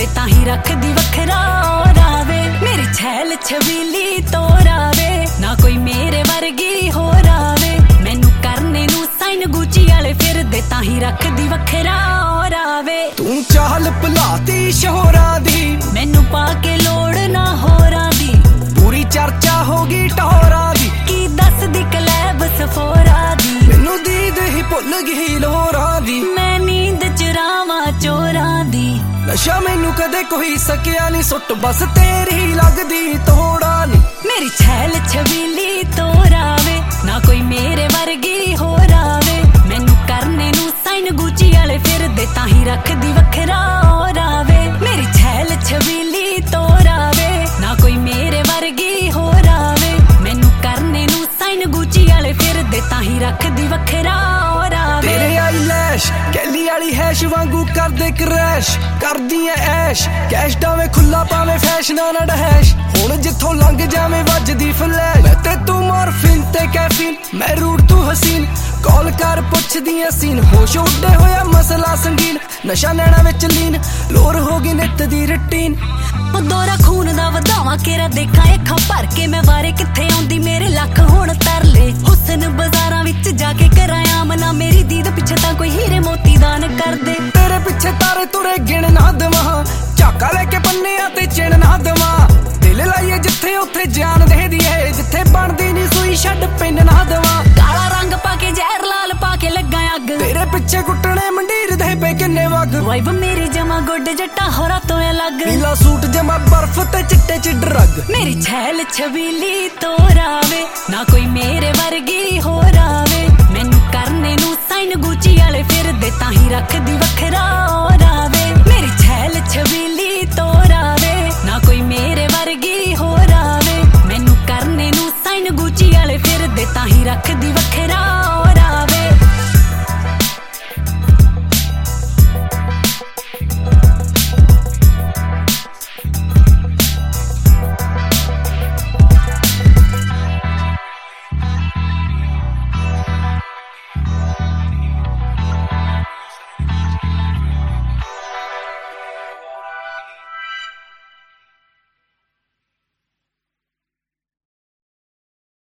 फिरदे ताही रखदी वखरा रावे। मेरी छैल छबीली तोरावे ना कोई मेरे वर्गी हो रावे। मैनू करने नू साइन गुची वाले फिरदे ताही रखदी वखरा रावे। तू चाल भुलाती शोहरा दी मैनू पाके लोड़ ना होरा दी। पूरी चर्चा होगी टोरा दी की दस दी कलैब सफोरा दी। मैनू दीद ही भुल गई लोरा दी। मैं नींद चुरावा चोरा दी। नशा मैनू कदे कोई सकिया नहीं सुट बस तेरी लगदी तोड़ा नी। मेरी छैल छबीली तोरावे ना कोई मेरे वर्गी हो रावे। मैनू करने नू साइन गुची वाले फिरदे ताही रखदी वखरा रावे। मेरी छैल छबीली तोरावे ना कोई मेरे वर्गी हो रावे। मैनू करने नू साइन गुची वाले फिरदे ताही रखदी वखरा रावे। तेरे आईलैश कैली वाली हैश वांगू कर दे क्रैश करदी ऐ ऐश। कैश डावे खुला पावे फैशना ना डहैश। हुण जिथों लंघ जावे वजदी फ्लैश। मैं ते तू मॉर्फिन ते कैफीन मैं रूट तू हसीन। कॉल कर पुछदी सीन होश उड्डे होया मसला संगीन। नशा नैना विच लीन लोर हो गई नित दी रूटीन। दोरा खून दा वधावा केरा देखा अखां भर के मैं वारे किथे आउंदी मेरे लख हुण तरले। हुसन बाजारां विच जाके कराया मना मेरी दीद पिछे तां कोई हीरे मोती दान कर दे। तेरे पिछे तारे तुरे गिण ना दवां झाका लेके पन्नियां ते चिण ना दवां। दिल लाइए जिथे उत्थे जान दे दीए जिथे बनदी नी सूई छड्ड पिन ना दवां। काला रंग पाके जहर लाल पाके लगा अग तेरे पिछे गुट्टने मंडीर दे पे किन्ने वग। वाइब मेरी जमा गुड जट्टा होरा तो अलग। नीला सूट जमा बर्फ ते चिट्टे च ड्रग। मेरी छैल छबीली तोरावे ना कोई मेरे वर्गी हो रावे। मैनू करने नू साइन गुची वाले फिरदे ताही रखदी वखरा